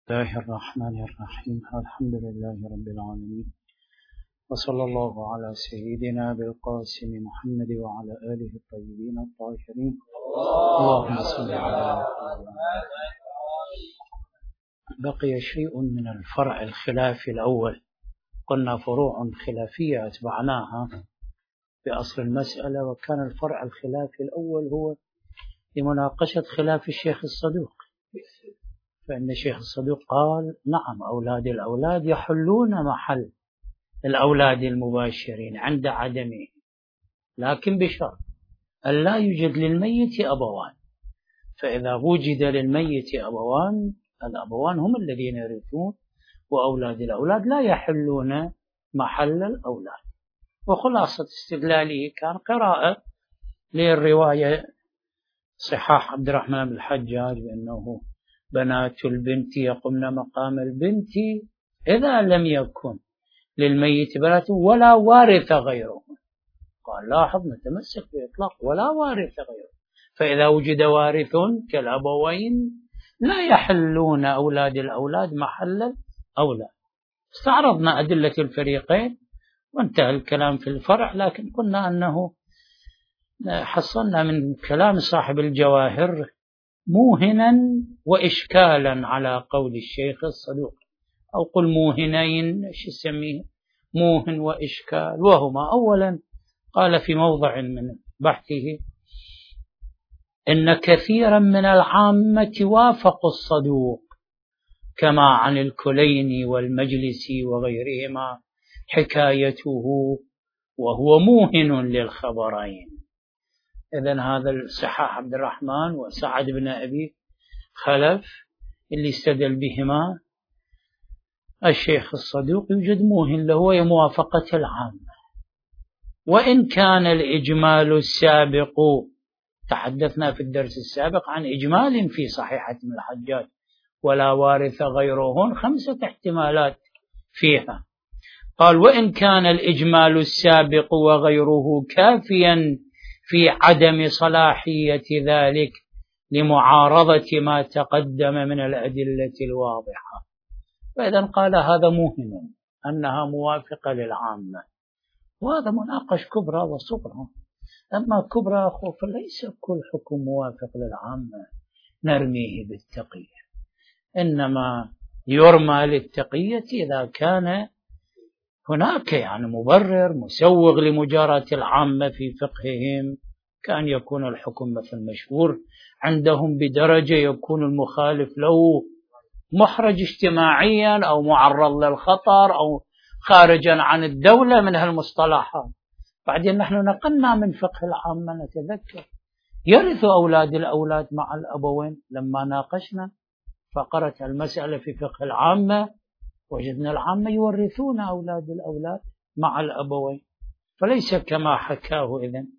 الله الرحمن الرحيم. الحمد لله رب العالمين، وصلى الله على سيدنا بالقاسم محمد وعلى آله الطيبين الطاهرين. اللهم صل على محمد. بقي شيء من الفرع الخلافي الأول، قلنا فروع خلافية أتبعناها بأصل المسألة، وكان الفرع الخلافي الأول هو لمناقشة خلاف الشيخ الصدوق، فإن الشيخ الصدوق قال نعم أولاد الأولاد يحلون محل الأولاد المباشرين عند عدمه، لكن بشرط أن لا يوجد للميت أبوان، فإذا وجد للميت أبوان الأبوان هم الذين يرثون، وأولاد الأولاد لا يحلون محل الأولاد. وخلاصة استدلاله كان قراءة للرواية صحاح عبد الرحمن بن الحجاج بأنه بنات البنت يقمن مقام البنت إذا لم يكن للميت بنات ولا وارث غيره. قال لاحظ نتمسك بإطلاق ولا وارث غيره، فإذا وجد وارث كالأبوين لا يحلون أولاد الأولاد محل الأولاد. استعرضنا أدلة الفريقين وانتهى الكلام في الفرع، لكن قلنا أنه حصلنا من كلام صاحب الجواهر موهنا وإشكالا على قول الشيخ الصدوق، أو قل موهنين، ايش يسميه موهن وإشكال. وهما أولا قال في موضع من بحثه إن كثيرا من العامة وافقوا الصدوق كما عن الكليني والمجلسي وغيرهما حكايته، وهو موهن للخبرين. إذن هذا الصحاح عبد الرحمن وسعد بن أبي خلف اللي استدل بهما الشيخ الصدوق يوجد موهن له وهي موافقة العامة. وإن كان الإجمال السابق، تحدثنا في الدرس السابق عن إجمال في صحيحة ابن الحجاج ولا وارث غيرهن 5 احتمالات فيها. قال وإن كان الإجمال السابق وغيره كافيا في عدم صلاحية ذلك لمعارضة ما تقدم من الأدلة الواضحة، فإذا قال هذا موهن أنها موافقة للعامة. وهذا مناقش كبرى وصغرى. أما كبرى فليس كل حكم موافق للعامة نرميه بالتقية، إنما يرمى للتقية إذا كان هناك مبرر مسوغ لمجاراة العامة في فقههم، كأن يكون الحكم مثل مشهور عندهم بدرجة يكون المخالف له محرج اجتماعيا أو معرض للخطر أو خارجا عن الدولة من هالمصطلحات. بعدين نحن نقلنا من فقه العامة نتذكر يرث أولاد الأولاد مع الأبوين، لما ناقشنا فقرة المسألة في فقه العامة وجدنا العامة يورثون أولاد الأولاد مع الأبوين، فليس كما حكاه إذن.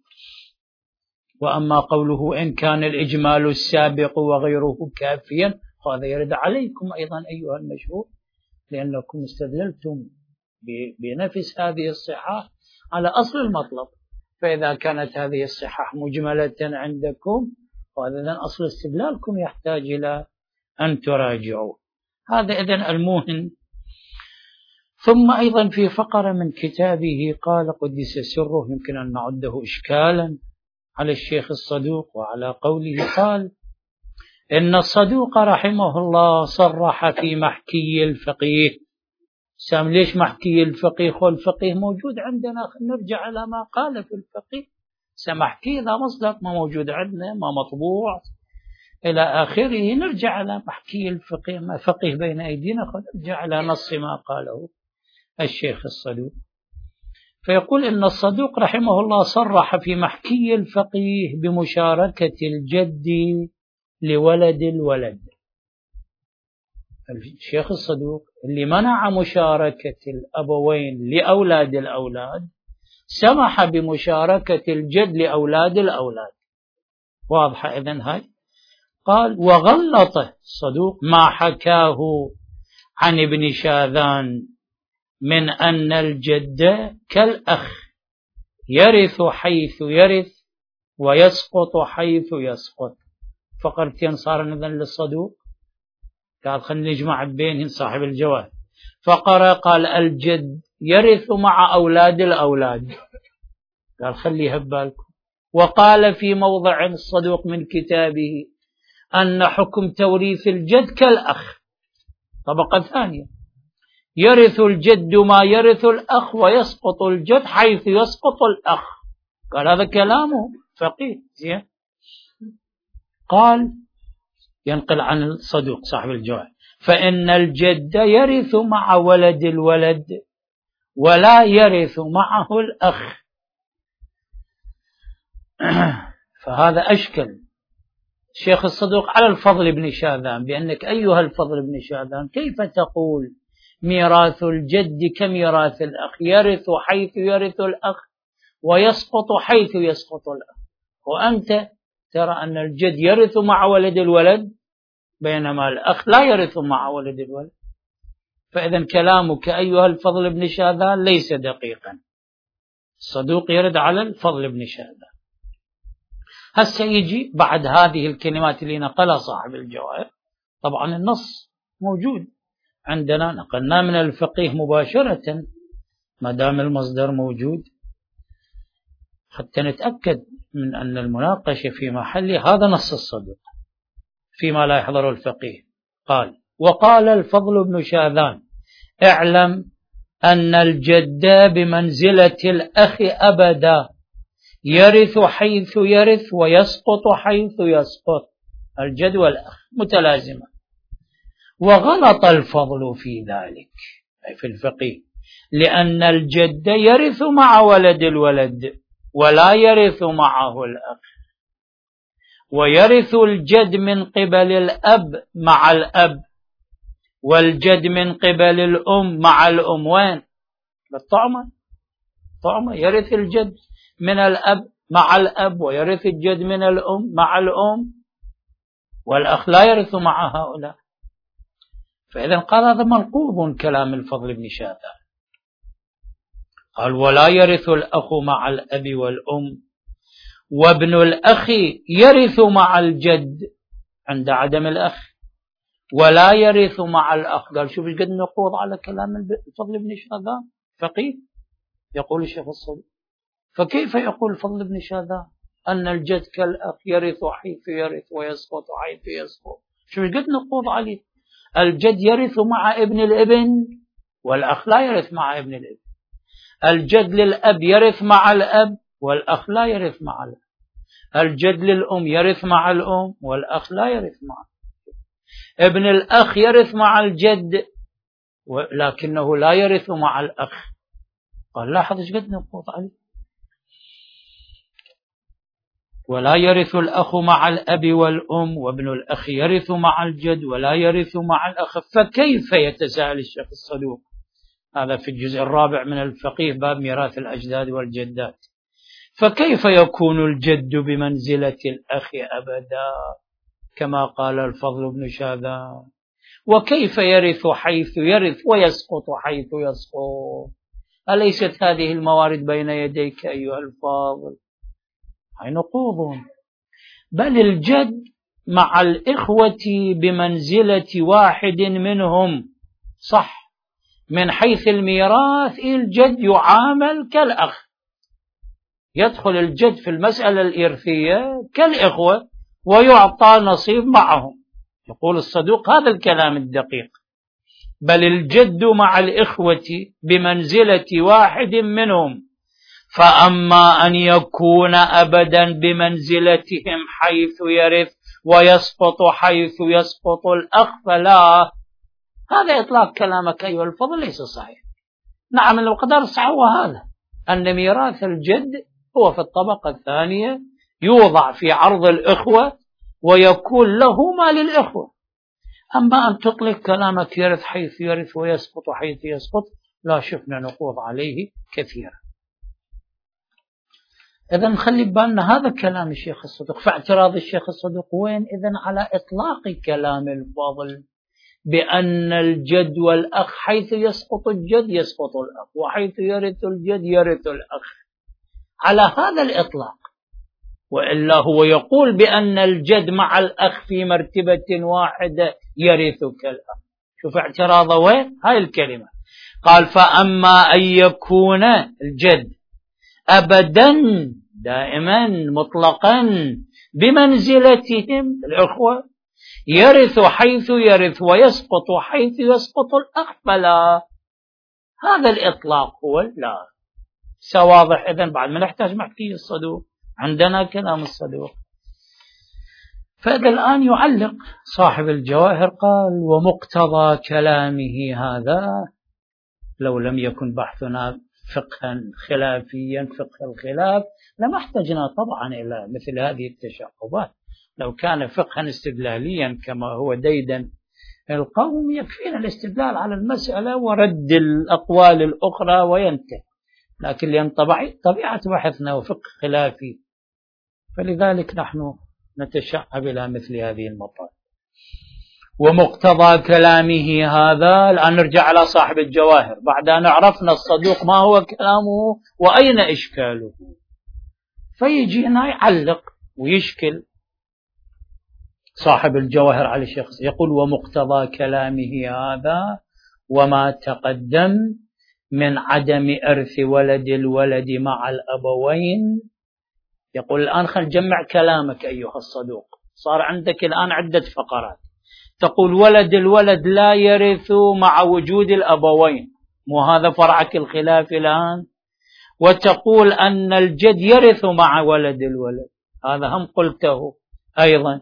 وأما قوله إن كان الإجمال السابق وغيره كافيا، هذا يرد عليكم أيضا أيها المشهور، لأنكم استدللتم بنفس هذه الصحة على أصل المطلب، فإذا كانت هذه الصحة مجملة عندكم وهذا أصل استدلالكم يحتاج إلى أن تراجعوا. هذا إذن الموهن. ثم أيضا في فقرة من كتابه قال قدس سره، يمكن أن نعده إشكالا على الشيخ الصدوق وعلى قوله، قال إن الصدوق رحمه الله صرح في محكي الفقيه. سام ليش محكي الفقيه؟ والفقيه موجود عندنا، نرجع على ما قال في الفقيه. سمحكي إذا مصدر ما موجود عندنا ما مطبوع إلى آخره، نرجع على محكي الفقيه، ما فقيه بين أيدينا، نرجع على نص ما قاله الشيخ الصدوق. فيقول إن الصدوق رحمه الله صرح في محكي الفقيه بمشاركة الجد لولد الولد. الشيخ الصدوق اللي منع مشاركة الأبوين لأولاد الأولاد سمح بمشاركة الجد لأولاد الأولاد. واضحة إذن هاي. قال وغلط الصدوق ما حكاه عن ابن شاذان من أن الجد كالأخ يرث حيث يرث ويسقط حيث يسقط. فقرتين صار إذن للصدوق قال خلينا نجمع بينهم صاحب الجواب، فقرأ قال الجد يرث مع أولاد الأولاد. قال خليها ببالكم. وقال في موضع الصدوق من كتابه أن حكم توريث الجد كالأخ، طبقة ثانية، يرث الجد ما يرث الأخ ويسقط الجد حيث يسقط الأخ. قال هذا كلامه فقيه زين. قال ينقل عن الصدوق صاحب الجواب فإن الجد يرث مع ولد الولد ولا يرث معه الأخ. فهذا أشكل الشيخ الصدوق على الفضل بن شاذان بأنك أيها الفضل بن شاذان كيف تقول ميراث الجد كميراث الأخ، يرث حيث يرث الأخ ويسقط حيث يسقط الأخ، وأنت ترى أن الجد يرث مع ولد الولد بينما الأخ لا يرث مع ولد الولد. فإذا كلامك أيها الفضل بن شاذان ليس دقيقا. الصدوق يرد على الفضل بن شاذان. هسه يجي بعد هذه الكلمات اللي نقلها صاحب الجواب، طبعا النص موجود عندنا نقلنا من الفقيه مباشرة ما دام المصدر موجود حتى نتأكد من أن المناقشة في محله. هذا نص الصدوق فيما لا يحضر الفقيه. قال وقال الفضل بن شاذان اعلم أن الجد بمنزلة الأخ أبدا، يرث حيث يرث ويسقط حيث يسقط. الجد والأخ متلازمة. وغلط الفضل في ذلك أي في الفقيه، لأن الجد يرث مع ولد الولد ولا يرث معه الأخ، ويرث الجد من قبل الأب مع الأب، والجد من قبل الأم مع الأم. وين؟ بالطعمة. طعمة يرث الجد من الأب مع الأب ويرث الجد من الأم مع الأم، والأخ لا يرث مع هؤلاء. فإذا قال هذا منقوض كلام الفضل بن شاذان. قال ولا يرث الأخ مع الأب والأم، وابن الأخ يرث مع الجد عند عدم الأخ ولا يرث مع الأخ. قال شوف قد نقوض على كلام الفضل بن شاذان فقيه. يقول الشيخ الصدوق فكيف يقول الفضل بن شاذان أن الجد كالأخ يرث حيث يرث ويسقط حيث يسقط؟ شوف قد نقوض عليه. الجد يرث مع ابن الابن والأخ لا يرث مع ابن الابن. الجد للأب يرث مع الأب والأخ لا يرث مع الأب. الجد للأم يرث مع الأم والأخ لا يرث مع ابن الأخ يرث مع الجد لكنه لا يرث مع الأخ. قال لاحظ ايش قد نقوض عليه. ولا يرث الأخ مع الأب والأم، وابن الأخ يرث مع الجد ولا يرث مع الأخ. فكيف يتساءل الشيخ الصدوق؟ هذا في الجزء الرابع من الفقيه باب ميراث الأجداد والجدات. فكيف يكون الجد بمنزلة الأخ أبدا كما قال الفضل بن شاذان؟ وكيف يرث حيث يرث ويسقط حيث يسقط؟ أليست هذه الموارد بين يديك أيها الفاضل؟ هاي نقوض. بل الجد مع الإخوة بمنزلة واحد منهم، صح، من حيث الميراث الجد يعامل كالأخ، يدخل الجد في المسألة الإرثية كالإخوة ويعطى نصيب معهم. يقول الصدوق هذا الكلام الدقيق. بل الجد مع الإخوة بمنزلة واحد منهم، فأما أن يكون أبدا بمنزلتهم حيث يرث ويسقط حيث يسقط الأخ فلا. هذا إطلاق كلامك أيها الفضل ليس صحيح. نعم القدر صحيح، هذا أن ميراث الجد هو في الطبقة الثانية يوضع في عرض الإخوة ويكون له ما للإخوة. أما أن تطلق كلامك يرث حيث يرث ويسقط حيث يسقط لا شفنا نقوض عليه كثيرا. إذن خلي بالنا هذا كلام الشيخ الصدوق. فاعتراض الشيخ الصدوق وين إذن على إطلاق كلام الفاضل بأن الجد والأخ حيث يسقط الجد يسقط الأخ وحيث يرث الجد يرث الأخ، على هذا الإطلاق. وإلا هو يقول بأن الجد مع الأخ في مرتبة واحدة يرثك الأخ. شوف اعتراضه وين هاي الكلمة. قال فأما أن يكون الجد أبدا دائما مطلقا بمنزلتهم الأخوة، يرث حيث يرث ويسقط حيث يسقط الأخ، فلا، هذا الإطلاق هو لا. سواضح إذن بعد ما نحتاج محكي الصدوق، عندنا كلام الصدوق. فإذا الآن يعلق صاحب الجواهر قال ومقتضى كلامه هذا، لو لم يكن بحثنا فقها خلافيا فقه الخلاف لما احتجنا طبعا إلى مثل هذه التشعبات. لو كان فقها استدلاليا كما هو ديدا القوم يكفينا الاستدلال على المسألة ورد الأقوال الأخرى وينتهي، لكن لأن طبيعة بحثنا وفقه خلافي، فلذلك نحن نتشعب إلى مثل هذه المطالب. ومقتضى كلامه هذا، الآن نرجع على صاحب الجواهر بعد أن عرفنا الصدوق ما هو كلامه وأين إشكاله، فيجينا يعلق ويشكل صاحب الجواهر على الشخص. يقول ومقتضى كلامه هذا وما تقدم من عدم إرث ولد الولد مع الأبوين. يقول الآن خل نجمع كلامك أيها الصدوق، صار عندك الآن عدة فقرات. تقول ولد الولد لا يرث مع وجود الأبوين، مو هذا فرعك الخلاف الآن؟ وتقول أن الجد يرث مع ولد الولد، هذا هم قلته أيضا.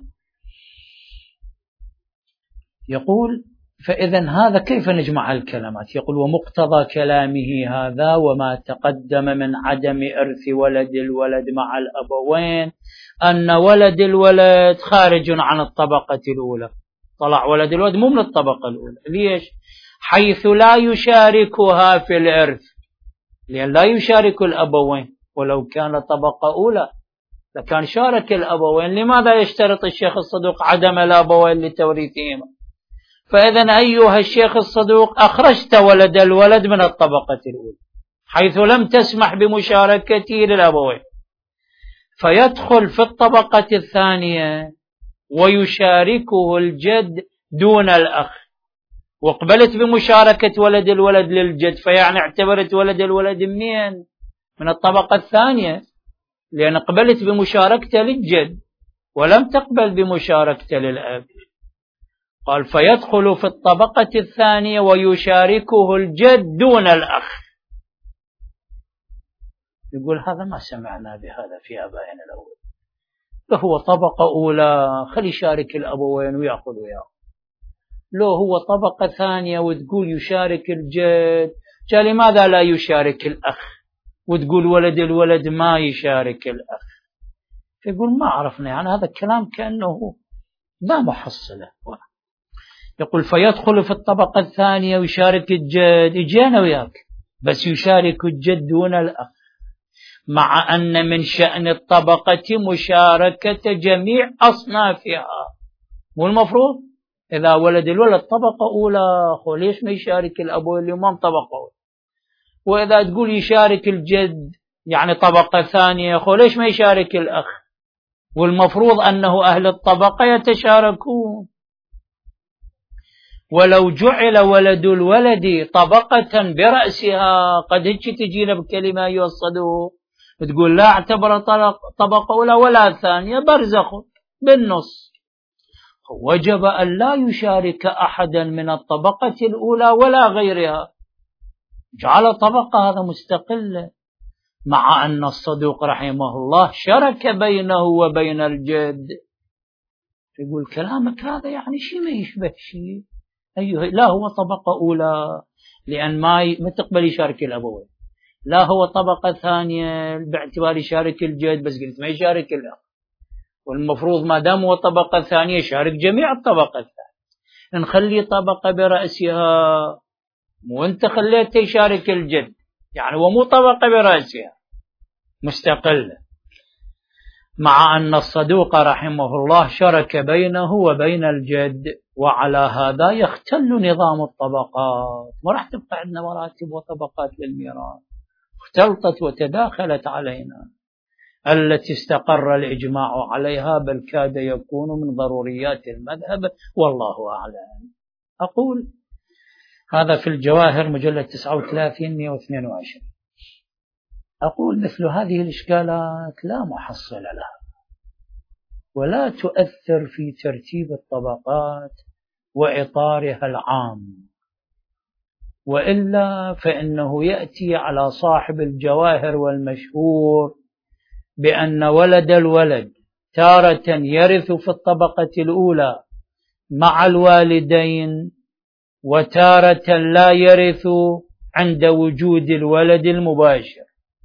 يقول فإذا هذا كيف نجمع الكلمات؟ يقول ومقتضى كلامه هذا وما تقدم من عدم إرث ولد الولد مع الأبوين أن ولد الولد خارج عن الطبقة الأولى. طلع ولد الولد مو من الطبقة الأولى. ليش؟ حيث لا يشاركها في الإرث، لأن لا يشارك الأبوين، ولو كان طبقة أولى لكان شارك الأبوين. لماذا يشترط الشيخ الصدوق عدم الأبوين لتوريثهما؟ فإذا أيها الشيخ الصدوق أخرجت ولد الولد من الطبقة الأولى حيث لم تسمح بمشاركته للأبوين، فيدخل في الطبقة الثانية ويشاركه الجد دون الأخ. وقبلت بمشاركة ولد الولد للجد، فيعني اعتبرت ولد الولد منين؟ من الطبقة الثانية، لأن قبلت بمشاركته للجد ولم تقبل بمشاركته للأب. قال فيدخل في الطبقة الثانية ويشاركه الجد دون الأخ. يقول هذا ما سمعنا بهذا في آبائنا الأول، فهو طبقة أولى خلي يشارك الأبوين ويأخذ وياه، لو هو طبقة ثانية وتقول يشارك الجد، لماذا لا يشارك الأخ وتقول ولد الولد ما يشارك الأخ؟ فيقول ما عرفنا، يعني هذا الكلام كأنه لا محصلة. يقول فيدخل في الطبقة الثانية ويشارك الجد، يجينا وياك، بس يشارك الجد دون الأخ، مع أن من شأن الطبقة مشاركة جميع أصنافها. مو المفروض إذا ولد الولد طبقة أولى ليش ما يشارك الأبو اللي ما طبقة أولى؟ وإذا تقول يشارك الجد يعني طبقة ثانية ليش ما يشارك الأخ؟ والمفروض أنه أهل الطبقة يتشاركون. ولو جعل ولد الولد طبقة برأسها، قد هيك تجينا بكلمة يوصدوه تقول لا اعتبر طبقة أولى ولا ثانية، برزخ بالنص. وجب أن لا يشارك أحدا من الطبقة الأولى ولا غيرها، جعل طبقة هذا مستقلة، مع أن الصدوق رحمه الله شرك بينه وبين الجد. يقول كلامك هذا يعني شيء ما يشبه شيء. أيها لا هو طبقة أولى لأن ما تقبل يشارك الأبوين، لا هو طبقة ثانية باعتبار يشارك الجد، بس قلت ما يشارك الأخ، والمفروض ما دام هو طبقة ثانية يشارك جميع الطبقة الثانية. نخلي طبقة برأسها وانت خليته يشارك الجد، يعني ومو طبقة برأسها مستقلة، مع أن الصدوق رحمه الله شرك بينه وبين الجد. وعلى هذا يختل نظام الطبقات، وراح تبقى عندنا مراتب وطبقات للميراث، اختلطت وتداخلت علينا. التي استقر الإجماع عليها، بل كاد يكون من ضروريات المذهب، والله أعلم. أقول هذا في الجواهر مجلد 39 122. أقول مثل هذه الإشكالات لا محصل لها، ولا تؤثر في ترتيب الطبقات وإطارها العام، وإلا فإنه يأتي على صاحب الجواهر والمشهور بأن ولد الولد تارة يرث في الطبقة الأولى مع الوالدين، وتارة لا يرث عند وجود الولد المباشر،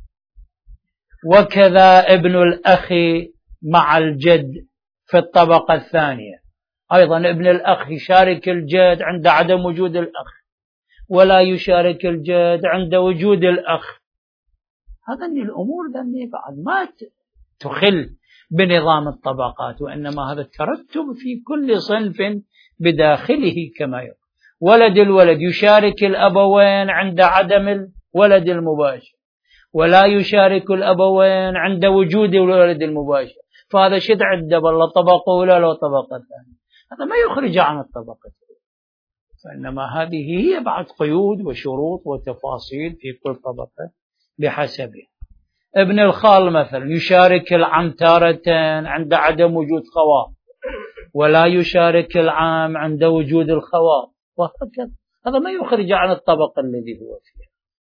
وكذا ابن الأخ مع الجد في الطبقة الثانية، أيضا ابن الأخ يشارك الجد عند عدم وجود الأخ، ولا يشارك الجد عند وجود الأخ. هذا الأمور ذني بعد ما تخل بنظام الطبقات، وإنما هذا الترتب في كل صنف بداخله كما يقول. ولد الولد يشارك الأبوين عند عدم الولد المباشر، ولا يشارك الأبوين عند وجود الولد المباشر، فهذا شد عدة بالله طبقة أولى لو طبقة ثانية، هذا ما يخرج عن الطبقة، فإنما هذه هي بعد قيود وشروط وتفاصيل في كل طبقة بحسبه. ابن الخال مثلا يشارك العم تارة عند عدم وجود خوات، ولا يشارك العام عند وجود الخوات، وهكذا، هذا ما يخرج عن الطبقة الذي هو فيها.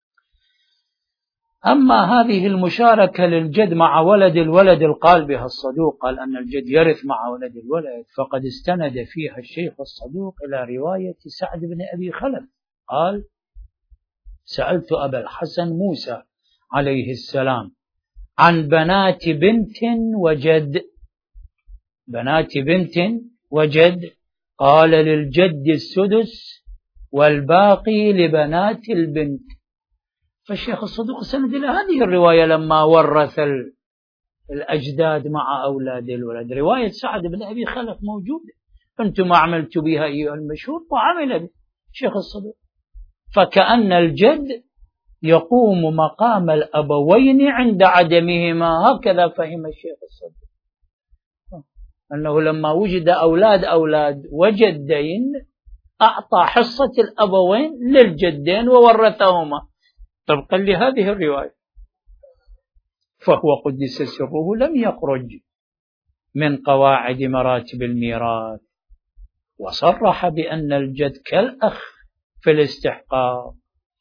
أما هذه المشاركة للجد مع ولد الولد القال بها الصدوق، قال أن الجد يرث مع ولد الولد، فقد استند فيها الشيخ الصدوق إلى رواية سعد بن أبي خلف قال: سألت أبا الحسن موسى عليه السلام عن بنات بنت وجد، بنات بنت وجد، قال: للجد السدس والباقي لبنات البنت. فالشيخ الصدوق سند إلى هذه الرواية لما ورث الأجداد مع أولاد الولد. رواية سعد بن أبي خلف موجودة، أنتم عملت بها أيها المشهور وعمل به الشيخ الصدوق، فكأن الجد يقوم مقام الأبوين عند عدمهما، هكذا فهم الشيخ الصدوق، أنه لما وجد أولاد وجدين أعطى حصة الأبوين للجدين وورثهما طبقا لهذه الرواية، فهو قدس سره لم يخرج من قواعد مراتب الميراث، وصرح بأن الجد كالأخ في الاستحقاق،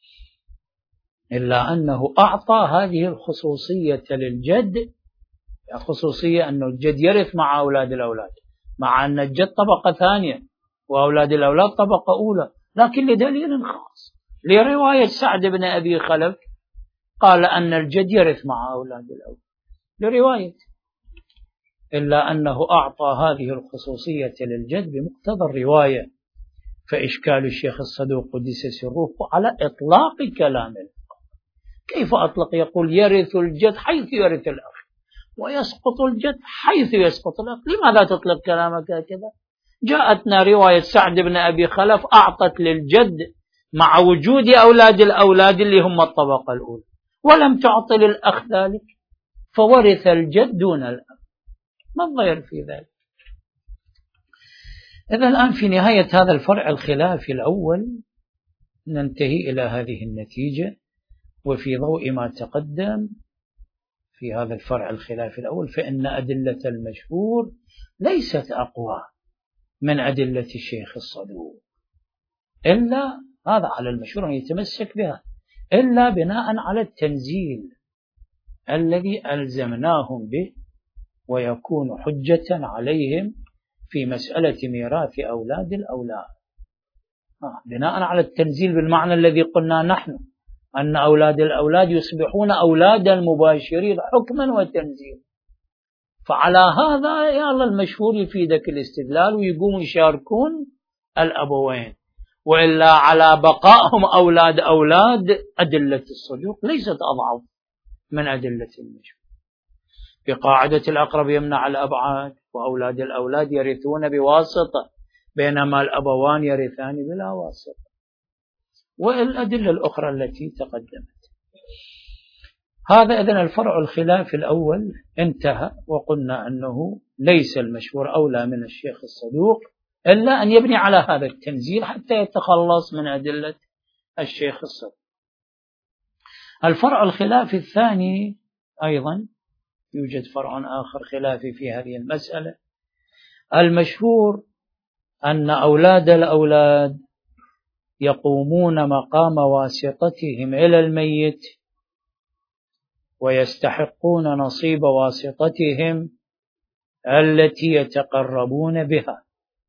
إلا أنه أعطى هذه الخصوصية للجد، خصوصية أن الجد يرث مع أولاد الأولاد، مع أن الجد طبقة ثانية وأولاد الأولاد طبقة أولى، لكن لدليل خاص لرواية سعد بن أبي خلف قال أن الجد يرث مع أولاد الأولاد لرواية، إلا أنه أعطى هذه الخصوصية للجد بمقتضى الرواية. فإشكال الشيخ الصدوق قدس سره على إطلاق كلامه، كيف أطلق؟ يقول يرث الجد حيث يرث الأخ، ويسقط الجد حيث يسقط الأخ، لماذا تطلق كلامك هكذا؟ جاءتنا رواية سعد بن أبي خلف أعطت للجد مع وجود أولاد الأولاد اللي هم الطبقة الأولى، ولم تعط للأخ ذلك، فورث الجد دون الأخ، ما الضير في ذلك؟ إذا الآن في نهاية هذا الفرع الخلافي الأول ننتهي إلى هذه النتيجة، وفي ضوء ما تقدم في هذا الفرع الخلافي الأول فإن أدلة المشهور ليست أقوى من أدلة الشيخ الصدوق، إلا هذا على المشهور أن يتمسك بها، إلا بناء على التنزيل الذي ألزمناهم به، ويكون حجة عليهم في مسألة ميراث أولاد الأولاد، بناء على التنزيل بالمعنى الذي قلنا نحن أن أولاد الأولاد يصبحون أولاد المباشرين حكما وتنزيلا، فعلى هذا يا الله المشهور يفيدك الاستدلال ويقوم يشاركون الأبوين، وإلا على بقائهم أولاد أدلة الصدوق ليست أضعف من أدلة المشهور. بقاعدة الأقرب يمنع الأبعاد، وأولاد الأولاد يرثون بواسطة بينما الأبوان يرثان بلا واسطة، والأدلة الأخرى التي تقدمت. هذا إذن الفرع الخلافي الأول انتهى، وقلنا أنه ليس المشهور أولى من الشيخ الصدوق إلا أن يبني على هذا التنزيل حتى يتخلص من أدلة الشيخ الصدوق. الفرع الخلافي الثاني أيضا يوجد فرع آخر خلافي في هذه المسألة. المشهور أن أولاد الأولاد يقومون مقام واسطتهم إلى الميت ويستحقون نصيب واسطتهم التي يتقربون بها،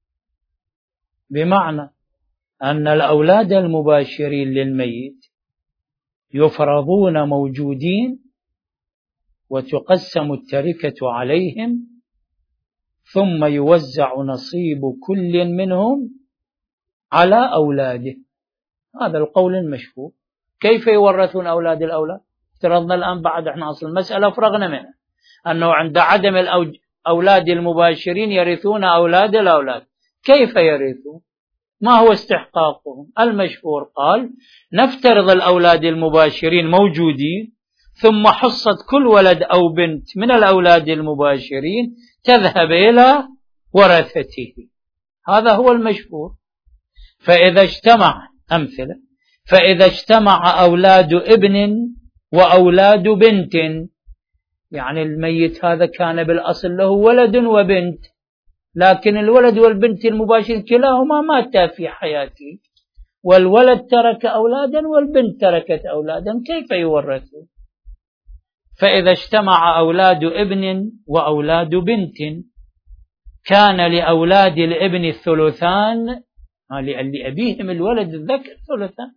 بمعنى أن الأولاد المباشرين للميت يفرضون موجودين وتقسم التركة عليهم، ثم يوزع نصيب كل منهم على أولاده. هذا القول المشهور. كيف يورثون أولاد الأولاد؟ افترضنا الآن بعد احنا أصل المسألة فرغنا منها أنه عند عدم الأولاد المباشرين يرثون أولاد الأولاد. كيف يرثون؟ ما هو استحقاقهم؟ المشهور قال نفترض الأولاد المباشرين موجودين، ثم حصة كل ولد أو بنت من الأولاد المباشرين تذهب إلى ورثته. هذا هو المشهور. فإذا اجتمع أولاد ابن وأولاد بنت، يعني الميت هذا كان بالأصل له ولد وبنت، لكن الولد والبنت المباشر كلاهما ماتا في حياته، والولد ترك أولادا والبنت تركت أولادا، كيف يورثون؟ فإذا اجتمع أولاد ابن وأولاد بنت كان لأولاد الابن الثلثان، لأبيهم الولد الذكر ثلثان،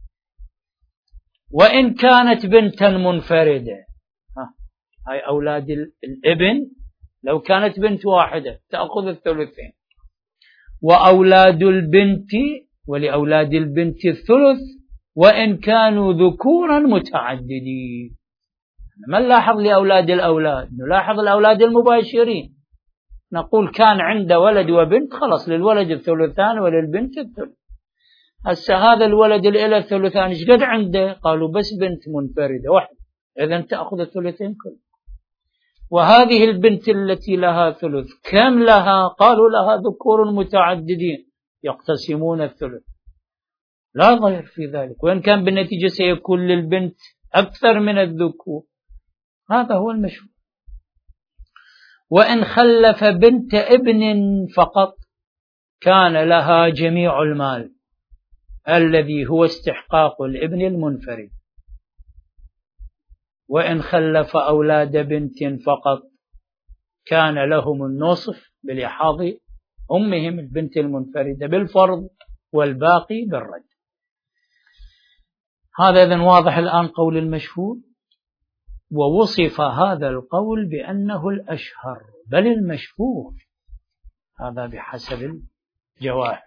وإن كانت بنتا منفردة، هاي أولاد الابن لو كانت بنت واحدة تأخذ الثلثين، وأولاد البنت ولأولاد البنت الثلث وإن كانوا ذكورا متعددين. ما نلاحظ لأولاد الأولاد، نلاحظ الأولاد المباشرين، نقول كان عنده ولد وبنت، خلص للولد الثلثان وللبنت الثلث. هسه هذا الولد اللي له الثلثان ايش قد عنده؟ قالوا بس بنت منفردة واحدة، إذن تأخذ الثلثين كله. وهذه البنت التي لها ثلث كم لها؟ قالوا لها ذكور متعددين يقتسمون الثلث، لا ضير في ذلك، وإن كان بالنتيجة سيكون للبنت أكثر من الذكور. هذا هو المشهور. وإن خلف بنت ابن فقط كان لها جميع المال الذي هو استحقاق الابن المنفرد، وإن خلف أولاد بنت فقط كان لهم النصف بلحاظ أمهم البنت المنفردة بالفرض والباقي بالرد. هذا إذن واضح الآن قول المشهور. ووصف هذا القول بأنه الأشهر بل المشهور، هذا بحسب الجواهر،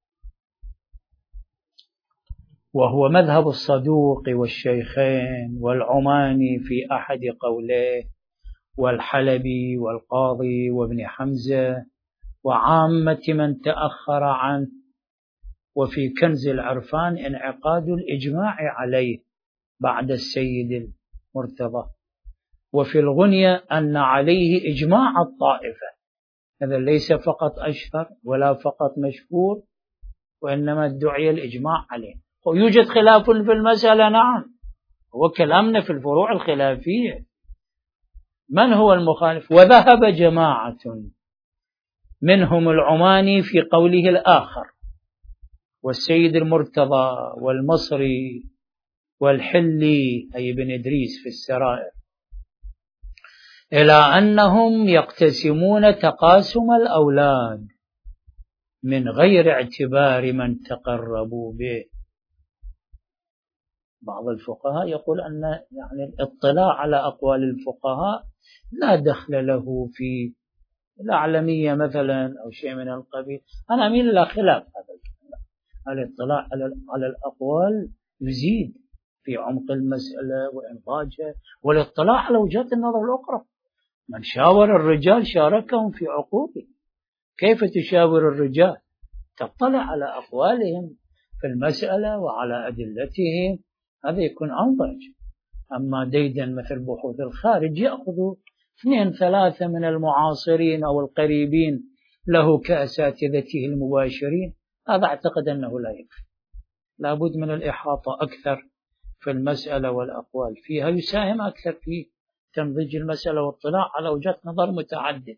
وهو مذهب الصدوق والشيخين والعماني في أحد قوليه، والحلبي والقاضي وابن حمزة وعامة من تأخر عنه. وفي كنز العرفان انعقاد الإجماع عليه بعد السيد المرتضى. وفي الغنية أن عليه إجماع الطائفة. هذا ليس فقط أشهر ولا فقط مشهور، وإنما ادعي الإجماع عليه. ويوجد خلاف في المسألة، نعم، هو كلامنا في الفروع الخلافية. من هو المخالف؟ وذهب جماعة منهم العماني في قوله الآخر، والسيد المرتضى والمصري والحلي أي بن إدريس في السرائر، إلى أنهم يقتسمون تقاسم الأولاد من غير اعتبار من تقربوا به. بعض الفقهاء يقول أن يعني الاطلاع على أقوال الفقهاء لا دخل له في الأعلمية مثلا أو شيء من القبيل. أنا أميل إلى خلاف هذا الكلام. الاطلاع على الأقوال يزيد في عمق المسألة وإنضاجها، والاطلاع على وجهات النظر الأخرى. من شاور الرجال شاركهم في عقوبه. كيف تشاور الرجال؟ تطلع على أقوالهم في المسألة وعلى أدلتهم، هذا يكون أنضج. أما ديدن مثل بحوث الخارج يأخذ 2-3 من المعاصرين أو القريبين له كأساتذته المباشرين. هذا أعتقد أنه لا يكفي، لابد من الإحاطة أكثر في المسألة والأقوال فيها، يساهم أكثر في تنضيج المسألة واطلاع على وجهات نظر متعددة.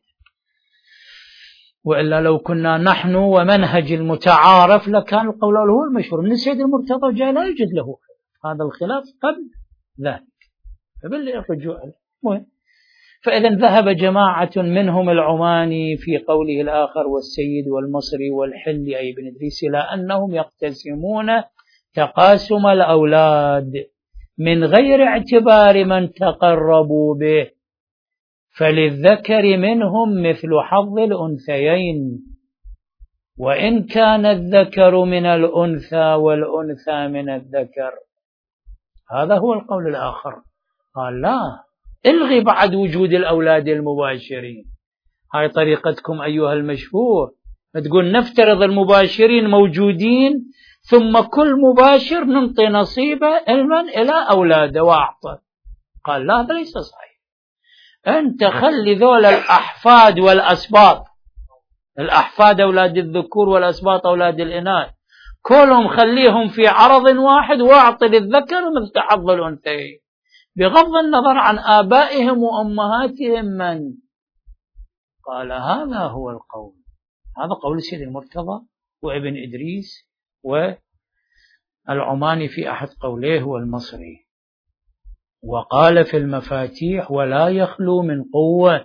وإلا لو كنا نحن ومنهج المتعارف لكان القول هو المشهور من السيد المرتضى جاء لا يوجد له هذا الخلاف قبل ذلك، فبالرجوع مهم. فإذا ذهب جماعة منهم العماني في قوله الآخر والسيد والمصري والحل أي بن إدريس إلى أنهم يقتسمون تقاسم الأولاد من غير اعتبار من تقربوا به، فللذكر منهم مثل حظ الأنثيين، وإن كان الذكر من الأنثى والأنثى من الذكر. هذا هو القول الآخر. قال لا، الغي بعد وجود الأولاد المباشرين. هاي طريقتكم أيها المشهور، تقول نفترض المباشرين موجودين ثم كل مباشر ننطي نصيبه علما إلى أولاده وأعطى. قال لا، هذا ليس صحيح. أنت خلي ذول الأحفاد والأسباط، الأحفاد أولاد الذكور والأسباط أولاد الإناث، كلهم خليهم في عرض واحد واعطي للذكر مثل حظ الأنثيين، بغض النظر عن آبائهم وأمهاتهم من. قال هذا هو القول، هذا قول سيد المرتضى وابن إدريس والعماني في أحد قوليه والمصري. وقال في المفاتيح ولا يخلو من قوة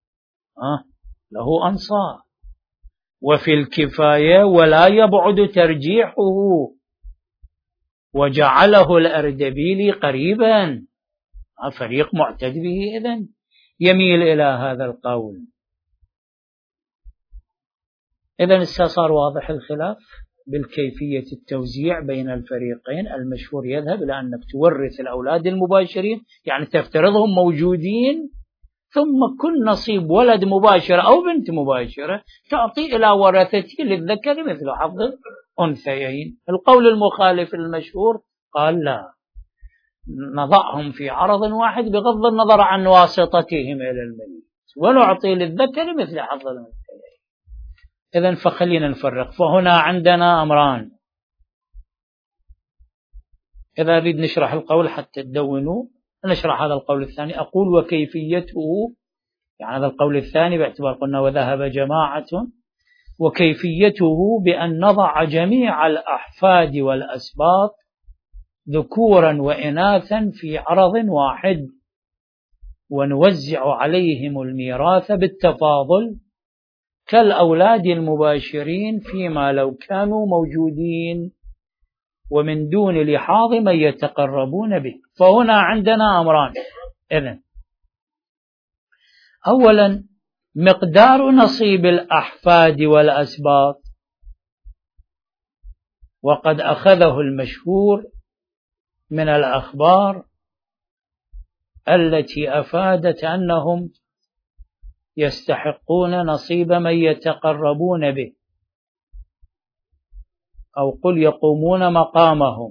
له أنصار، وفي الكفاية ولا يبعد ترجيحه، وجعله الأردبيلي قريبا فريق معتد به، إذن يميل إلى هذا القول. إذن صار واضح الخلاف بالكيفية التوزيع بين الفريقين. المشهور يذهب إلى أنك تورث الأولاد المباشرين، يعني تفترضهم موجودين، ثم كل نصيب ولد مباشر أو بنت مباشرة تعطي إلى ورثته للذكر مثل حظ الأنثيين. القول المخالف المشهور قال لا، نضعهم في عرض واحد بغض النظر عن واسطتهم إلى الميت، ونعطي للذكر مثل حظ الأنثيين. إذن فخلينا نفرق. فهنا عندنا أمران. إذا أريد نشرح القول حتى تدونوا، نشرح هذا القول الثاني. أقول وكيفيته، يعني هذا القول الثاني باعتبار قلنا وذهب جماعة، وكيفيته بأن نضع جميع الأحفاد والأسباط ذكورا وإناثا في عرض واحد، ونوزع عليهم الميراث بالتفاضل كالأولاد المباشرين فيما لو كانوا موجودين، ومن دون لحاظ من يتقربون به. فهنا عندنا أمران. إذن أولا مقدار نصيب الأحفاد والأسباط، وقد أخذه المشهور من الأخبار التي أفادت أنهم يستحقون نصيب من يتقربون به، أو قل يقومون مقامهم.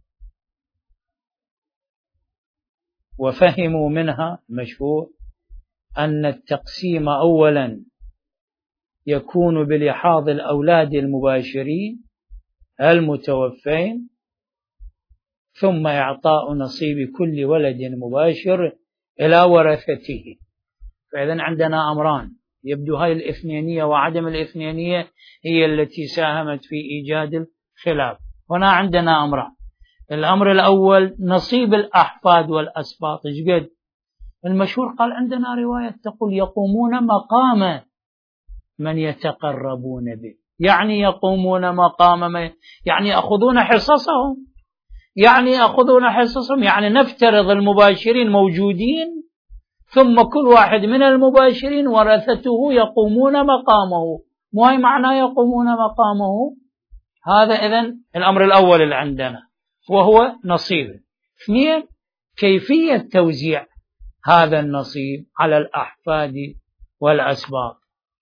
وفهموا منها مشهور أن التقسيم أولا يكون بلحاظ الأولاد المباشرين المتوفين، ثم إعطاء نصيب كل ولد مباشر إلى ورثته. فإذن عندنا أمران، يبدو هاي الاثنينية وعدم الاثنينية هي التي ساهمت في إيجاد الخلاف. هنا عندنا أمران. الأمر الأول نصيب الأحفاد والأسباط جد. المشهور قال عندنا رواية تقول يقومون مقام من يتقربون به، يعني يقومون مقام من، يعني يأخذون حصصهم، يعني نفترض المباشرين موجودين، ثم كل واحد من المباشرين ورثته يقومون مقامه. مو هي معنى يقومون مقامه. هذا إذن الأمر الأول اللي عندنا، وهو نصيب. اثنين كيفية توزيع هذا النصيب على الأحفاد والأسباط.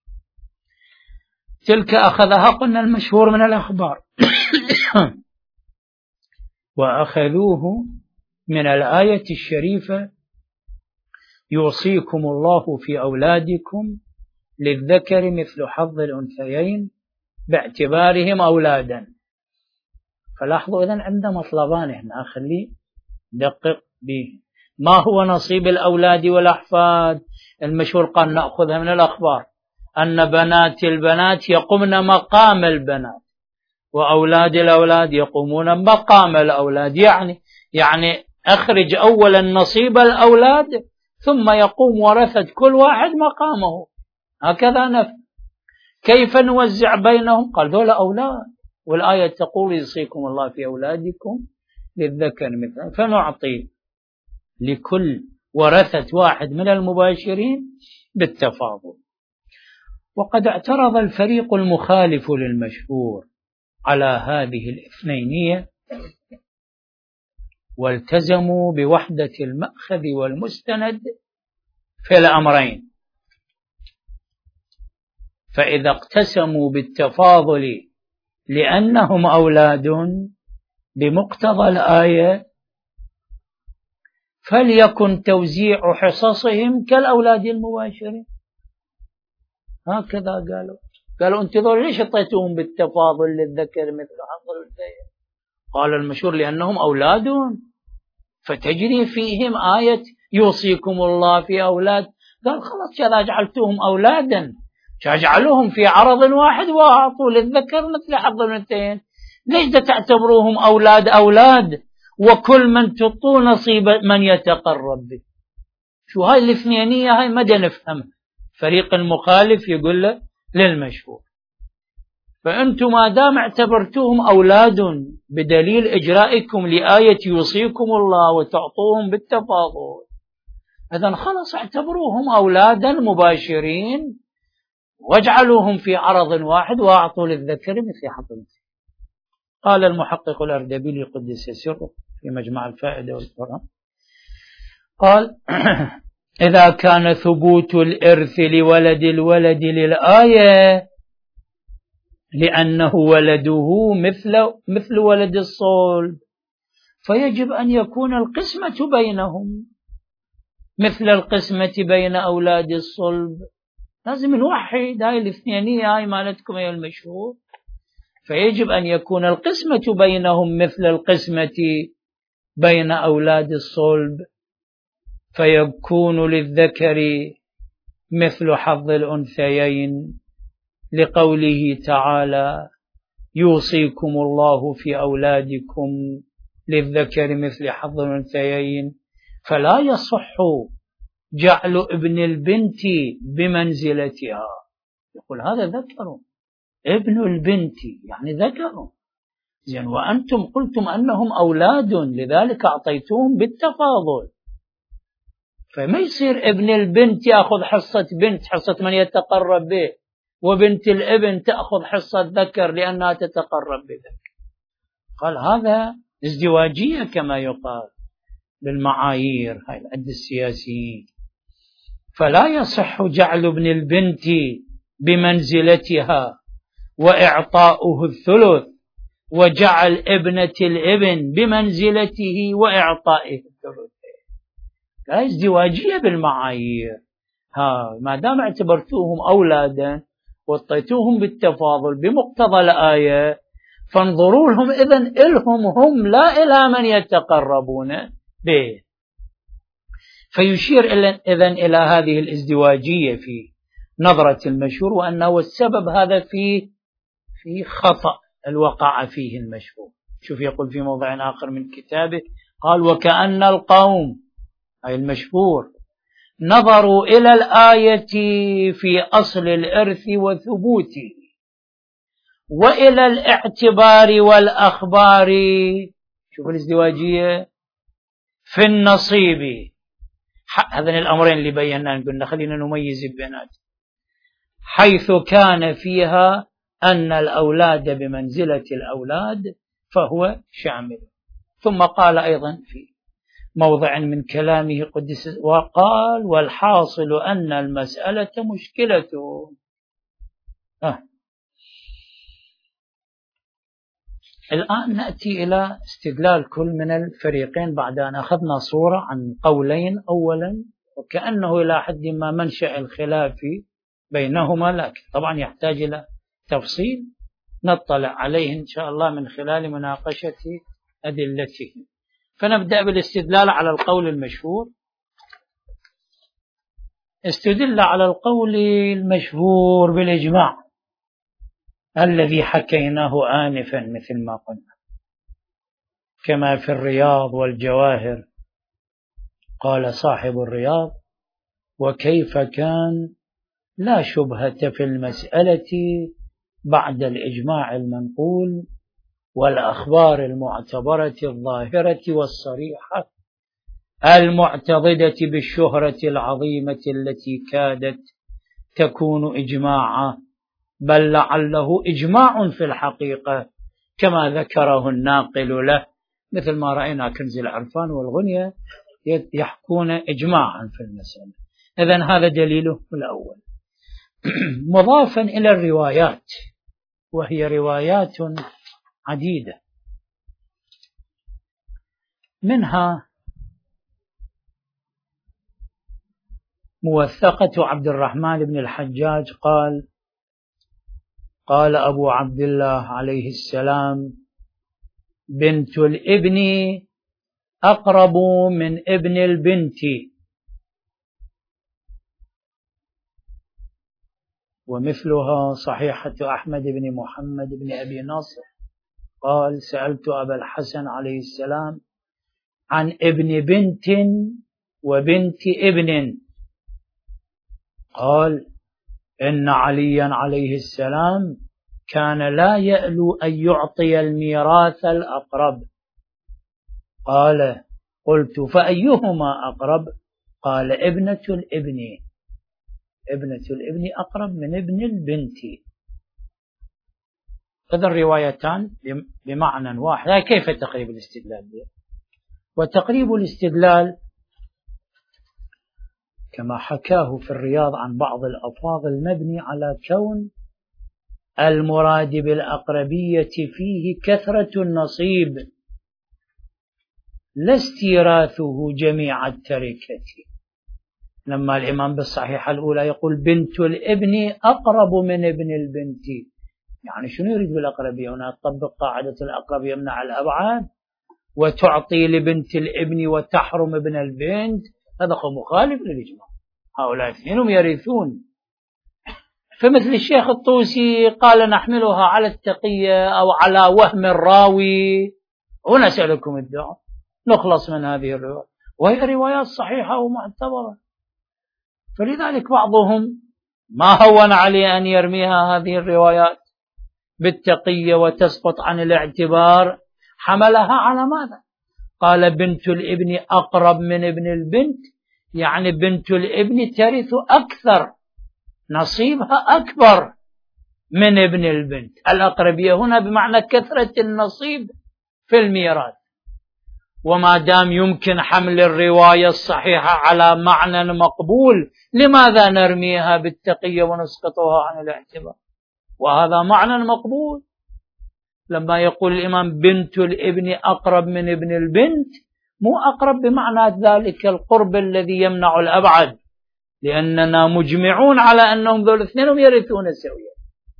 تلك أخذها قلنا المشهور من الأخبار وأخذوه من الآية الشريفة: يوصيكم الله في أولادكم للذكر مثل حظ الأنثيين باعتبارهم أولادا. فلاحظوا إذن عندنا مطلبان هنا، خليه دقق به. ما هو نصيب الأولاد والأحفاد؟ المشهور قال نأخذها من الأخبار أن بنات البنات يقومن مقام البنات، وأولاد الأولاد يقومون مقام الأولاد. يعني أخرج أولا نصيب الأولاد ثم يقوم ورثة كل واحد مقامه. هكذا نفهم. كيف نوزع بينهم؟ قال ذولا أولاد، والآية تقول يوصيكم الله في أولادكم للذكر مثل، فنعطي لكل ورثة واحد من المباشرين بالتفاضل. وقد اعترض الفريق المخالف للمشهور على هذه الاثنينية، والتزموا بوحدة المأخذ والمستند في الأمرين. فإذا اقتسموا بالتفاضل لأنهم أولاد بمقتضى الآية، فليكن توزيع حصصهم كالأولاد المباشرين. هكذا قالوا انتظروا ليش اعطيتوهم بالتفاضل للذكر مثل حظ الأنثيين؟ قال المشهور لأنهم أولاد فتجري فيهم آية يوصيكم الله في أولاد. قال خلاص إذا جعلتوهم أولادا جعلوهم في عرض واحد وأعطوا للذكر مثل حظ الأنثيين. ليش تعتبروهم أولاد وكل من تعطوا نصيب من يتقرب به؟ شو هاي الاثنينية؟ هاي مدى نفهم. فريق المخالف يقول له للمشهور فأنتم ما دام اعتبرتوهم أولاد بدليل إجرائكم لآية يوصيكم الله وتعطوهم بالتفاضل، إذن خلص اعتبروهم أولادا مباشرين واجعلوهم في عرض واحد وأعطوا للذكر مثل حظ الأنثيين. قال المحقق الأردبيلي قدس سره في مجمع الفائدة والقرآن، قال إذا كان ثبوت الإرث لولد الولد للآية لأنه ولده مثل ولد الصلب، فيجب أن يكون القسمة بينهم مثل القسمة بين أولاد الصلب. لازم نوحد هاي الاثنينية، هاي مالتكم يا المشهور. فيجب أن يكون القسمة بينهم مثل القسمة بين أولاد الصلب، فيكون للذكر مثل حظ الأنثيين، لقوله تعالى يوصيكم الله في أولادكم للذكر مثل حظ الأنثيين. فلا يصح جعل ابن البنت بمنزلتها. يقول هذا ذكر، ابن البنت يعني ذكر، زين، وأنتم قلتم أنهم أولاد لذلك أعطيتهم بالتفاضل. فما يصير ابن البنت يأخذ حصة بنت، حصة من يتقرب به، وبنت الابن تأخذ حصة ذكر لأنها تتقرب بذكر. قال هذا ازدواجية كما يقال بالمعايير هاي العد السياسيين. فلا يصح جعل ابن البنت بمنزلتها وإعطاؤه الثلث، وجعل ابنة الابن بمنزلته وإعطائه الثلث. لا ازدواجية بالمعايير. ما دام اعتبرتوهم أولادا واعطيتوهم بالتفاضل بمقتضى الآية، فانظروا لهم إذن إلهم هم لا إلى من يتقربون به. فيشير إذن إلى هذه الازدواجية في نظرة المشهور، وأنه السبب هذا في خطأ الوقع فيه المشهور. شوف يقول في موضع آخر من كتابه، قال وكأن القوم أي المشهور نظروا إلى الآية في أصل الإرث وثبوته، وإلى الاعتبار والأخبار، شوف الازدواجية، في النصيب. هذين الأمرين اللي بينا قلنا خلينا نميز بينات، حيث كان فيها أن الأولاد بمنزلة الأولاد فهو شامل. ثم قال أيضا في موضع من كلامه قدس وقال والحاصل أن المسألة مشكلة. الآن نأتي إلى استدلال كل من الفريقين بعد أن أخذنا صورة عن قولين أولا، وكأنه إلى حد ما منشأ الخلاف بينهما، لكن طبعا يحتاج إلى تفصيل نطلع عليه إن شاء الله من خلال مناقشة أدلته. فنبدأ بالاستدلال على القول المشهور. استدل على القول المشهور بالإجماع الذي حكيناه آنفا مثل ما قلنا، كما في الرياض والجواهر. قال صاحب الرياض: وكيف كان لا شبهة في المسألة بعد الإجماع المنقول والأخبار المعتبرة الظاهرة والصريحة المعتضدة بالشهرة العظيمة التي كادت تكون إجماعا، بل لعله إجماع في الحقيقة كما ذكره الناقل له، مثل ما رأينا كنز العرفان والغنية يحكون إجماعا في المسألة. إذن هذا دليله الأول. مضافا إلى الروايات، وهي روايات عديدة، منها موثقة عبد الرحمن بن الحجاج قال: قال أبو عبد الله عليه السلام: بنت الابن أقرب من ابن البنت. ومثلها صحيحة أحمد بن محمد بن أبي ناصر قال: سألت أبا الحسن عليه السلام عن ابن بنت وبنت ابن، قال: إن عليا عليه السلام كان لا يألو أن يعطي الميراث الأقرب. قال: قلت: فأيهما أقرب؟ قال: ابنة الابن. ابنة الابن أقرب من ابن البنت. هذا الروايتان بمعنى واحد. كيف تقريب الاستدلال؟ وتقريب الاستدلال كما حكاه في الرياض عن بعض الأفاضل مبني على كون المراد بالأقربية فيه كثرة النصيب لا استيراثه جميع التركة. لما الإمام بالصحيحة الأولى يقول بنت الابن أقرب من ابن البنت، يعني شنو يريد بالأقربية؟ هنا تطبق قاعدة الأقرب يمنع الأبعاد، وتعطي لبنت الابن وتحرم ابن البنت، هذا مخالف للإجماع. هؤلاء اثنين يرثون. فمثل الشيخ الطوسي قال: نحملها على التقية أو على وهم الراوي ونسألكم الدعاء نخلص من هذه الرواية، وهي روايات صحيحة ومعتبرة. فلذلك بعضهم ما هون عليه أن يرميها هذه الروايات بالتقية وتسقط عن الاعتبار، حملها على ماذا؟ قال: بنت الابن أقرب من ابن البنت، يعني بنت الابن ترث أكثر، نصيبها أكبر من ابن البنت. الأقربية هنا بمعنى كثرة النصيب في الميراث. وما دام يمكن حمل الرواية الصحيحة على معنى مقبول، لماذا نرميها بالتقية ونسقطها عن الاعتبار؟ وهذا معنى مقبول. لما يقول الإمام بنت الابن أقرب من ابن البنت، مو أقرب بمعنى ذلك القرب الذي يمنع الأبعد، لأننا مجمعون على أنهم ذول الاثنين يرثون سويا.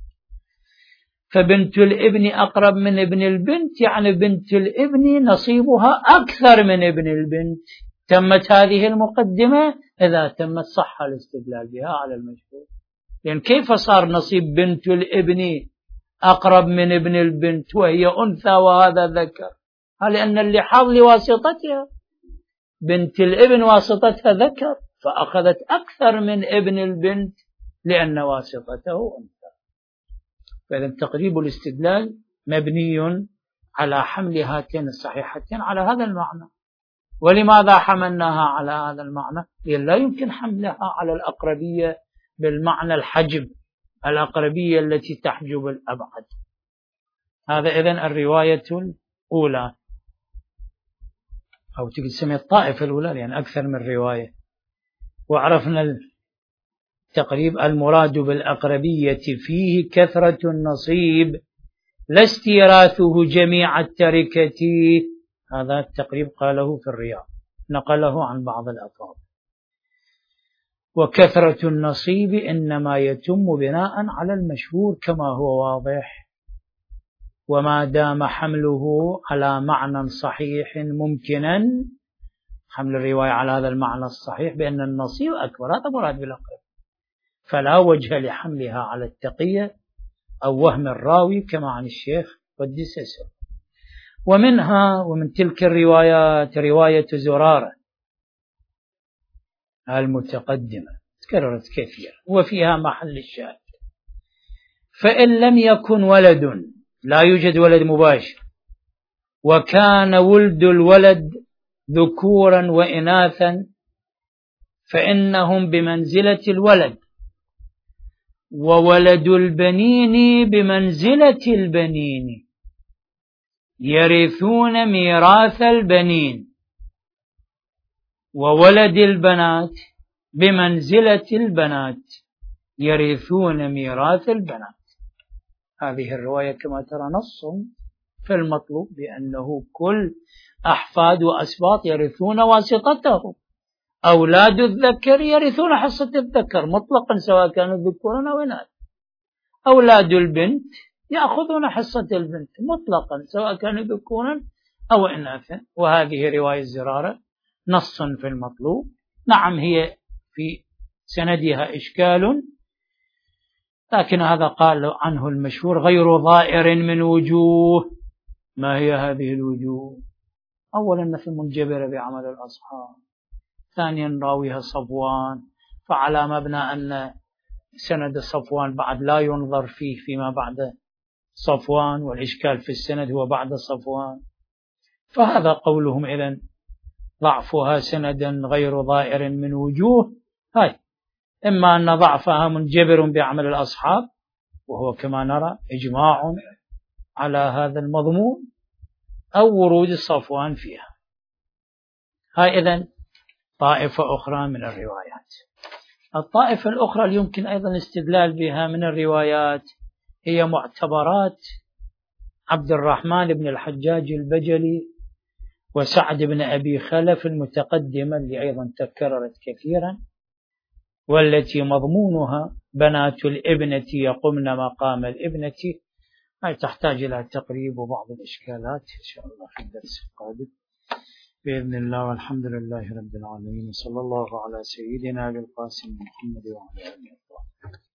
فبنت الابن أقرب من ابن البنت، يعني بنت الابن نصيبها أكثر من ابن البنت. تمت هذه المقدمة. إذا تمت صح الاستدلال بها على المشهور. يعني كيف صار نصيب بنت الابن أقرب من ابن البنت وهي أنثى وهذا ذكر؟ لأن اللحاظ لواسطتها، بنت الابن واسطتها ذكر، فأخذت أكثر من ابن البنت لأن واسطته أنثى. فإذا تقريب الاستدلال مبني على حمل هاتين الصحيحتين على هذا المعنى. ولماذا حملناها على هذا المعنى؟ لأن لا يمكن حملها على الأقربية بالمعنى الحجب، الأقربية التي تحجب الأبعد. هذا إذن الرواية الأولى، أو تسمى الطائفة الأولى لأن أكثر من رواية. وعرفنا التقريب المراد بالأقربية فيه كثرة النصيب لا استيراثه جميع التركة. هذا التقريب قاله في الرياض، نقله عن بعض الأفاضل. وكثرة النصيب إنما يتم بناء على المشهور كما هو واضح، وما دام حمله على معنى صحيح ممكنا، حمل الرواية على هذا المعنى الصحيح بأن النصيب أكبر، هذا مراد بالأقرب، فلا وجه لحملها على التقية أو وهم الراوي كما عن الشيخ والدسس. ومنها ومن تلك الروايات رواية زرارة المتقدمة تكررت كثيرا وفيها محل الشاهد: فإن لم يكن ولد، لا يوجد ولد مباشر، وكان ولد الولد ذكورا وإناثا، فإنهم بمنزلة الولد، وولد البنين بمنزلة البنين، يرثون ميراث البنين، وولد البنات بمنزلة البنات، يرثون ميراث البنات. هذه الرواية كما ترى نص في المطلوب بأنه كل أحفاد وأسباط يرثون واسطته، أولاد الذكر يرثون حصة الذكر مطلقا سواء كانوا ذكورا أو إناثا، أولاد البنت يأخذون حصة البنت مطلقا سواء كانوا ذكورا أو إناثا. وهذه رواية زرارة نص في المطلوب. نعم هي في سندها إشكال، لكن هذا قال عنه المشهور غير ضائر من وجوه. ما هي هذه الوجوه؟ أولا مثل منجبر بعمل الأصحاب، ثانيا راويها صفوان، فعلى مبنى أن سند صفوان بعد لا ينظر فيه فيما بعد صفوان، والإشكال في السند هو بعد صفوان، فهذا قولهم إذن ضعفها سندا غير ضائر من وجوه. هاي إما أن ضعفها منجبر بعمل الأصحاب، وهو كما نرى إجماع على هذا المضمون، أو ورود صفوان فيها. هاي إذن طائفة أخرى من الروايات. الطائفة الأخرى اللي يمكن أيضا الاستدلال بها من الروايات هي معتبرات عبد الرحمن بن الحجاج البجلي وسعد بن أبي خلف المتقدمة اللي أيضا تكررت كثيرا، والتي مضمونها بنات الابنة يقمن مقام الابنة. هاي تحتاج إلى تقريب وبعض الإشكالات إن شاء الله في الدرس القادم بإذن الله. والحمد لله رب العالمين، صلى الله على سيدنا القاسم محمد وعلى آله وصحبه.